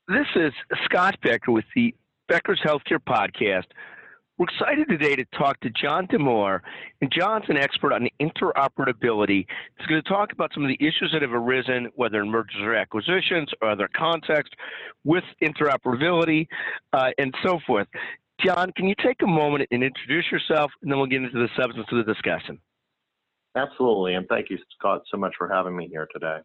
This is Scott Becker with the Becker's Healthcare Podcast. We're excited today to talk to John Demore, and John's an expert on interoperability. He's going to talk about some of the issues that have arisen, whether in mergers or acquisitions or other contexts, with interoperability and so forth. John, can you take a moment and introduce yourself, and then we'll get into the substance of the discussion. Absolutely, and thank you, Scott, so much for having me here today.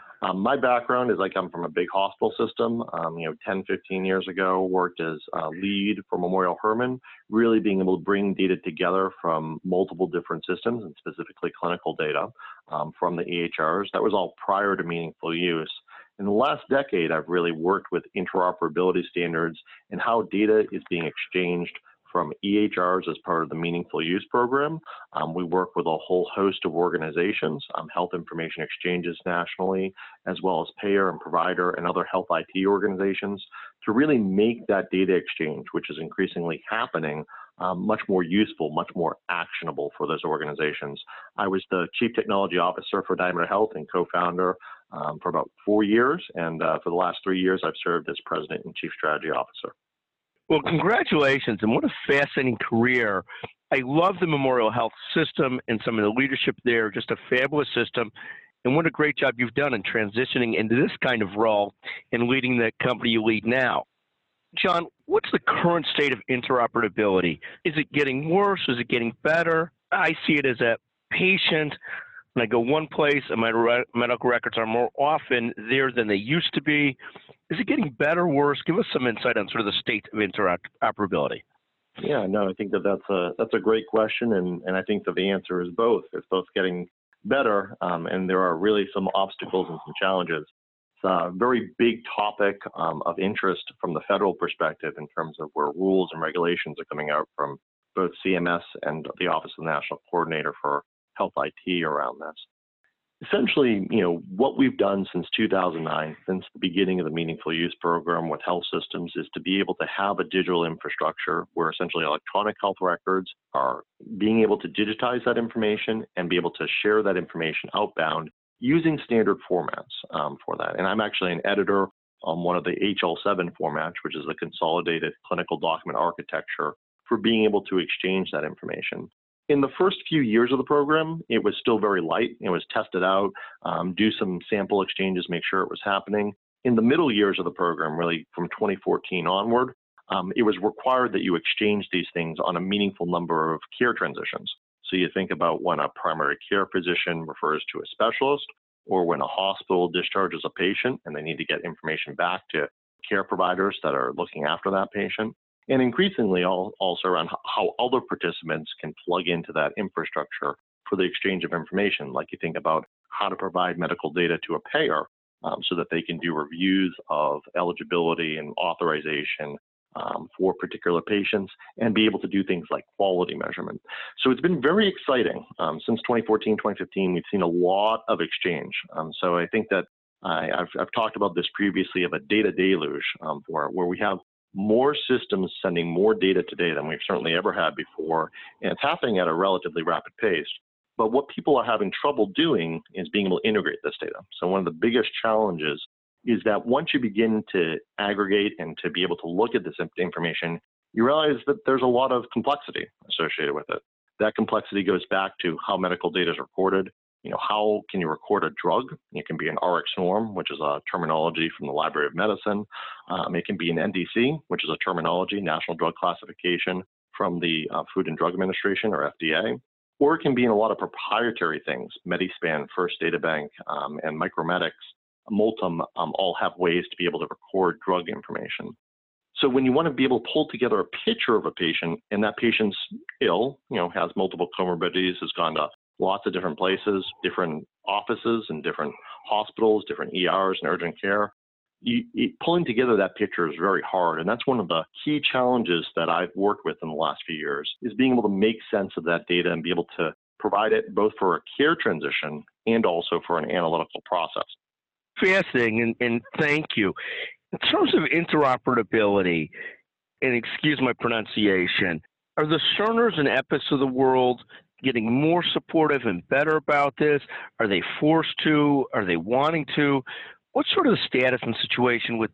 My background is I come from a big hospital system. 10, 15 years ago, worked as a lead for Memorial Hermann, really being able to bring data together from multiple different systems and specifically clinical data from the EHRs. That was all prior to meaningful use. In the last decade, I've really worked with interoperability standards and how data is being exchanged from EHRs as part of the Meaningful Use program. We work with a whole host of organizations, health information exchanges nationally, as well as payer and provider and other health IT organizations, to really make that data exchange, which is increasingly happening, much more useful, much more actionable for those organizations. I was the Chief Technology Officer for Diameter Health and co-founder for about 4 years, and for the last 3 years, I've served as President and Chief Strategy Officer. Well, congratulations, and what a fascinating career. I love the Memorial Health system and some of the leadership there, just a fabulous system, and what a great job you've done in transitioning into this kind of role and leading the company you lead now. John, what's the current state of interoperability? Is it getting worse? Is it getting better? I see it as a patient. When I go one place and my medical records are more often there than they used to be, is it getting better or worse? Give us some insight on sort of the state of interoperability. Yeah, no, I think that's a great question, and I think that the answer is both. It's both getting better, and there are really some obstacles and some challenges. It's a very big topic of interest from the federal perspective in terms of where rules and regulations are coming out from both CMS and the Office of the National Coordinator for Health IT around this. Essentially, what we've done since 2009, since the beginning of the Meaningful Use program with health systems, is to be able to have a digital infrastructure where essentially electronic health records are being able to digitize that information and be able to share that information outbound using standard formats for that. And I'm actually an editor on one of the HL7 formats, which is the Consolidated Clinical Document Architecture, for being able to exchange that information. In the first few years of the program, it was still very light. It was tested out, do some sample exchanges, make sure it was happening. In the middle years of the program, really from 2014 onward, it was required that you exchange these things on a meaningful number of care transitions. So you think about when a primary care physician refers to a specialist, or when a hospital discharges a patient and they need to get information back to care providers that are looking after that patient. And increasingly also around how other participants can plug into that infrastructure for the exchange of information, like you think about how to provide medical data to a payer so that they can do reviews of eligibility and authorization for particular patients and be able to do things like quality measurement. So it's been very exciting. Since 2014, 2015, we've seen a lot of exchange. So I think that I've talked about this previously of a data deluge where we have more systems sending more data today than we've certainly ever had before, and it's happening at a relatively rapid pace. But what people are having trouble doing is being able to integrate this data. So one of the biggest challenges is that once you begin to aggregate and to be able to look at this information, you realize that there's a lot of complexity associated with it. That complexity goes back to how medical data is recorded. How can you record a drug? It can be an Rx norm, which is a terminology from the Library of Medicine. It can be an NDC, which is a terminology, National Drug Classification, from the Food and Drug Administration, or FDA. Or it can be in a lot of proprietary things. Medispan, First Data Bank, and Micromedics, Multum all have ways to be able to record drug information. So when you want to be able to pull together a picture of a patient, and that patient's ill, has multiple comorbidities, has gone to lots of different places, different offices and different hospitals, different ERs and urgent care, pulling together that picture is very hard. And that's one of the key challenges that I've worked with in the last few years, is being able to make sense of that data and be able to provide it both for a care transition and also for an analytical process. Fascinating, and thank you. In terms of interoperability, and excuse my pronunciation, are the Cerners and Epis of the world getting more supportive and better about this? Are they forced to? Are they wanting to? What's sort of the status and situation with the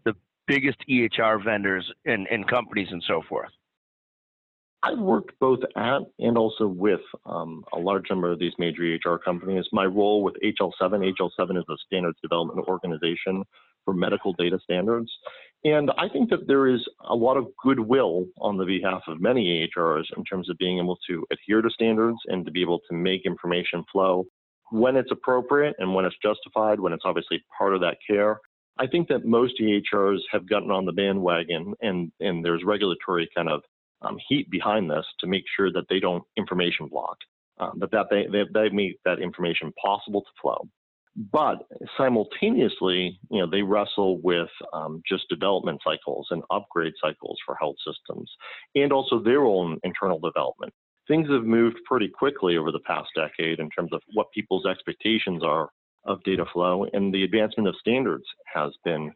biggest EHR vendors and companies and so forth? I've worked both at and also with a large number of these major EHR companies. My role with HL7 is a standards development organization for medical data standards. And I think that there is a lot of goodwill on the behalf of many EHRs in terms of being able to adhere to standards and to be able to make information flow when it's appropriate and when it's justified, when it's obviously part of that care. I think that most EHRs have gotten on the bandwagon and there's regulatory kind of heat behind this to make sure that they don't information block, that they make that information possible to flow. But simultaneously, they wrestle with just development cycles and upgrade cycles for health systems, and also their own internal development. Things have moved pretty quickly over the past decade in terms of what people's expectations are of data flow, and the advancement of standards has been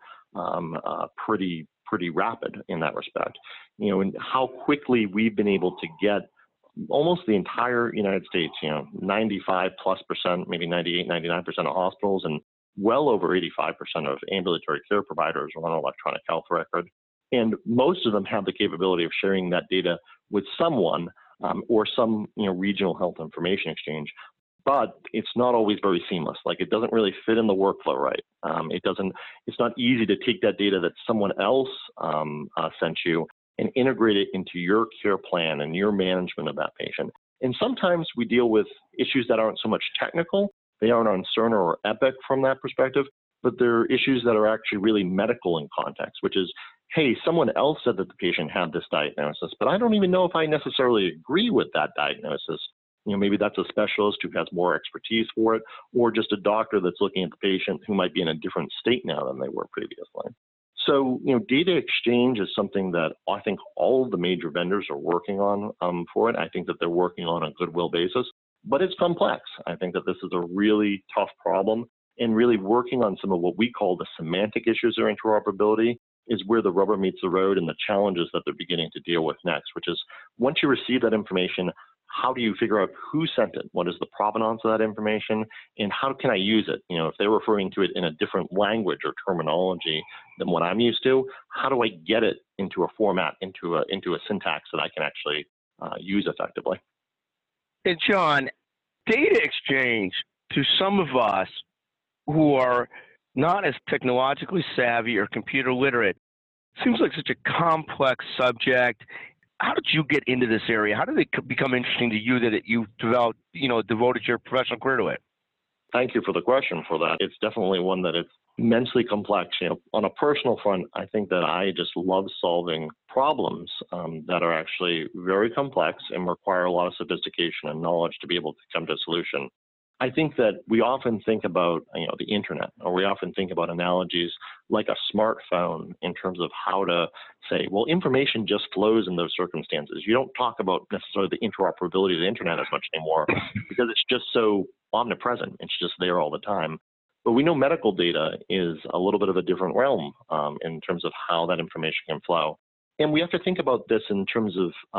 pretty rapid in that respect. And how quickly we've been able to get almost the entire United States, 95+%, maybe 98, 99% of hospitals, and well over 85% of ambulatory care providers are on an electronic health record. And most of them have the capability of sharing that data with someone or some regional health information exchange. But it's not always very seamless. Like, it doesn't really fit in the workflow right. It's not easy to take that data that someone else sent you and integrate it into your care plan and your management of that patient. And sometimes we deal with issues that aren't so much technical. They aren't on Cerner or Epic from that perspective, but they're issues that are actually really medical in context, which is, hey, someone else said that the patient had this diagnosis, but I don't even know if I necessarily agree with that diagnosis. Maybe that's a specialist who has more expertise for it, or just a doctor that's looking at the patient who might be in a different state now than they were previously. So, data exchange is something that I think all of the major vendors are working on for it. I think that they're working on a goodwill basis, but it's complex. I think that this is a really tough problem, and really working on some of what we call the semantic issues of interoperability is where the rubber meets the road and the challenges that they're beginning to deal with next, which is once you receive that information, how do you figure out who sent it? What is the provenance of that information? And how can I use it? If they're referring to it in a different language or terminology than what I'm used to, how do I get it into a format, into a syntax that I can actually use effectively? And John, data exchange to some of us who are not as technologically savvy or computer literate seems like such a complex subject. How did you get into this area? How did it become interesting to you that you developed, devoted your professional career to it? Thank you for the question for that. It's definitely one that it's immensely complex. On a personal front, I think that I just love solving problems that are actually very complex and require a lot of sophistication and knowledge to be able to come to a solution. I think that we often think about, the internet, or we often think about analogies like a smartphone in terms of how to say, well, information just flows in those circumstances. You don't talk about necessarily the interoperability of the internet as much anymore because it's just so omnipresent. It's just there all the time. But we know medical data is a little bit of a different realm in terms of how that information can flow. And we have to think about this in terms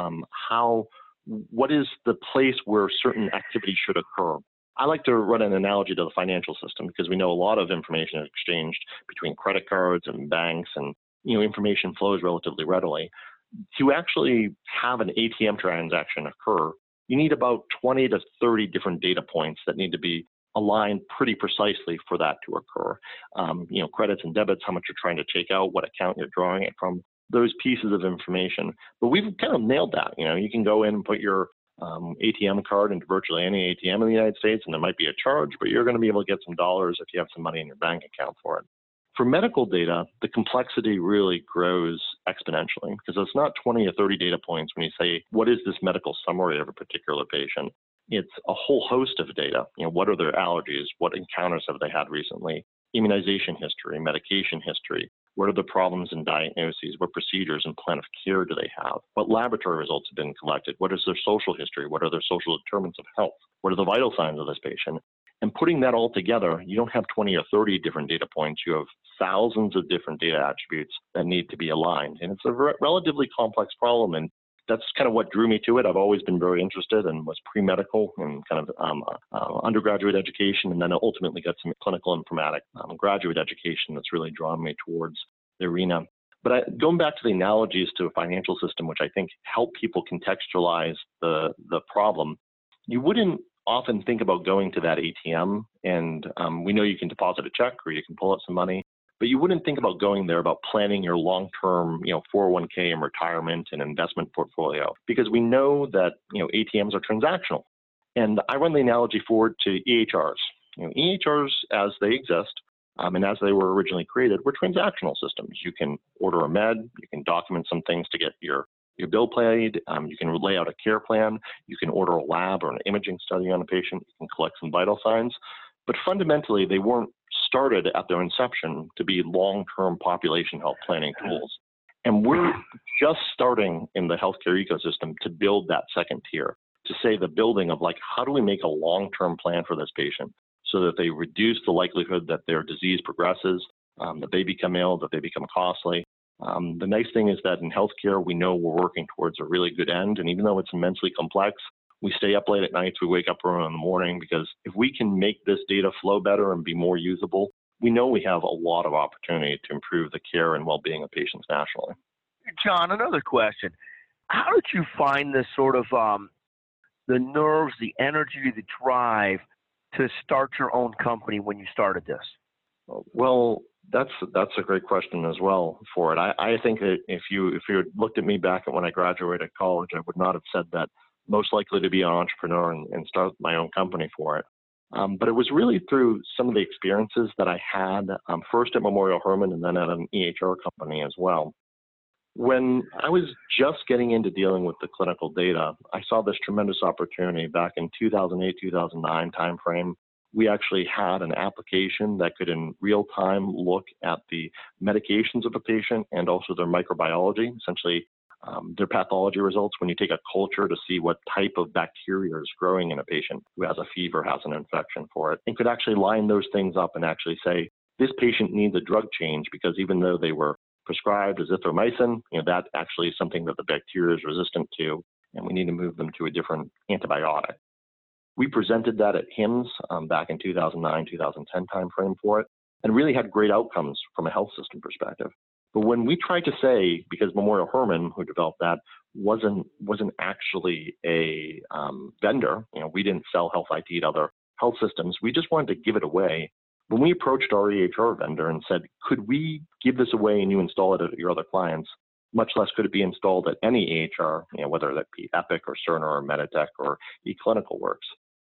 of what is the place where certain activities should occur. I like to run an analogy to the financial system because we know a lot of information is exchanged between credit cards and banks, and information flows relatively readily. To actually have an ATM transaction occur, you need about 20 to 30 different data points that need to be aligned pretty precisely for that to occur. Credits and debits, how much you're trying to take out, what account you're drawing it from, those pieces of information. But we've kind of nailed that. You can go in and put your ATM card into virtually any ATM in the United States, and there might be a charge, but you're going to be able to get some dollars if you have some money in your bank account for it. For medical data, the complexity really grows exponentially because it's not 20 or 30 data points when you say, what is this medical summary of a particular patient? It's a whole host of data. What are their allergies? What encounters have they had recently? Immunization history, medication history. What are the problems and diagnoses? What procedures and plan of care do they have? What laboratory results have been collected? What is their social history? What are their social determinants of health? What are the vital signs of this patient? And putting that all together, you don't have 20 or 30 different data points. You have thousands of different data attributes that need to be aligned. And it's a relatively complex problem. And that's kind of what drew me to it. I've always been very interested and was pre-medical and kind of undergraduate education, and then ultimately got some clinical informatics graduate education that's really drawn me towards the arena. But going back to the analogies to a financial system, which I think help people contextualize the problem, you wouldn't often think about going to that ATM, and we know you can deposit a check or you can pull out some money, but you wouldn't think about going there about planning your long-term, 401k and retirement and investment portfolio, because we know that, ATMs are transactional. And I run the analogy forward to EHRs. EHRs as they exist, and as they were originally created, were transactional systems. You can order a med, you can document some things to get your bill paid, you can lay out a care plan, you can order a lab or an imaging study on a patient, you can collect some vital signs. But fundamentally, they weren't started at their inception to be long-term population health planning tools. And we're just starting in the healthcare ecosystem to build that second tier, to say the building of how do we make a long-term plan for this patient so that they reduce the likelihood that their disease progresses, that they become ill, that they become costly. The nice thing is that in healthcare, we know we're working towards a really good end. And even though it's immensely complex, we stay up late at nights, we wake up early in the morning, because if we can make this data flow better and be more usable, we know we have a lot of opportunity to improve the care and well-being of patients nationally. John, another question. How did you find this sort of the nerves, the energy, the drive to start your own company when you started this? Well, that's a great question as well for it. I think that if you had looked at me back at when I graduated college, I would not have said that most likely to be an entrepreneur and start my own company for it. But it was really through some of the experiences that I had, first at Memorial Hermann and then at an EHR company as well. When I was just getting into dealing with the clinical data, I saw this tremendous opportunity back in 2008, 2009 timeframe. We actually had an application that could in real time look at the medications of a patient and also their microbiology, essentially their pathology results when you take a culture to see what type of bacteria is growing in a patient who has a fever, has an infection for it, and could actually line those things up and actually say, this patient needs a drug change because even though they were prescribed azithromycin, that actually is something that the bacteria is resistant to, and we need to move them to a different antibiotic. We presented that at HIMSS back in 2009, 2010 timeframe for it, and really had great outcomes from a health system perspective. But when we tried to say, because Memorial Hermann, who developed that, wasn't actually a vendor, we didn't sell health IT to other health systems, we just wanted to give it away. When we approached our EHR vendor and said, could we give this away and you install it at your other clients, much less could it be installed at any EHR, whether that be Epic or Cerner or Meditech or eClinicalWorks.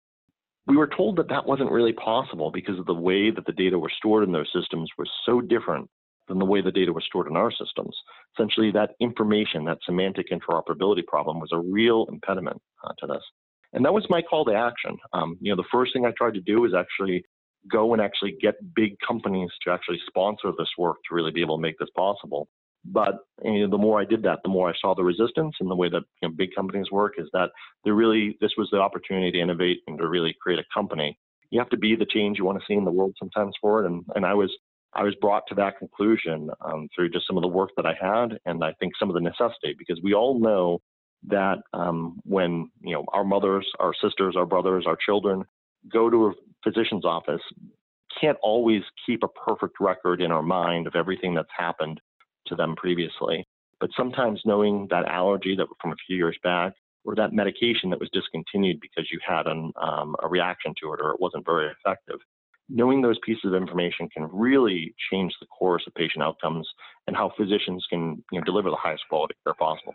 We were told that that wasn't really possible because of the way that the data were stored in those systems was so different than the way the data was stored in our systems. Essentially, that information, that semantic interoperability problem was a real impediment to this. And that was my call to action. The first thing I tried to do is actually go and actually get big companies to actually sponsor this work to really be able to make this possible. But the more I did that, the more I saw the resistance, and the way that big companies work is that this was the opportunity to innovate and to really create a company. You have to be the change you want to see in the world sometimes for it. And I was brought to that conclusion through just some of the work that I had, and I think some of the necessity, because we all know that when our mothers, our sisters, our brothers, our children go to a physician's office, can't always keep a perfect record in our mind of everything that's happened to them previously. But sometimes knowing that allergy that from a few years back, or that medication that was discontinued because you had a reaction to it or it wasn't very effective, knowing those pieces of information can really change the course of patient outcomes and how physicians can deliver the highest quality care possible.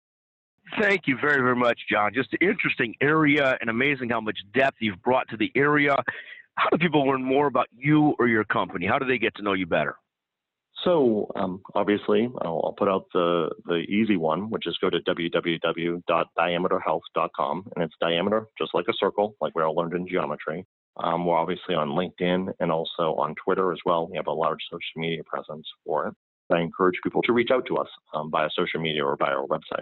Thank you very, very much, John. Just an interesting area and amazing how much depth you've brought to the area. How do people learn more about you or your company? How do they get to know you better? So obviously, I'll put out the easy one, which is go to www.diameterhealth.com, and it's diameter, just like a circle, like we all learned in geometry. We're obviously on LinkedIn and also on Twitter as well. We have a large social media presence for it. I encourage people to reach out to us via social media or via our website.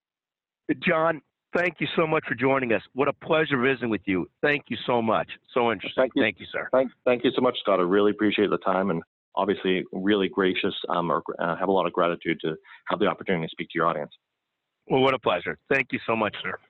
John, thank you so much for joining us. What a pleasure visiting with you. Thank you so much. So interesting. Thank you, sir. Thank you so much, Scott. I really appreciate the time, and obviously really gracious have a lot of gratitude to have the opportunity to speak to your audience. Well, what a pleasure. Thank you so much, sir.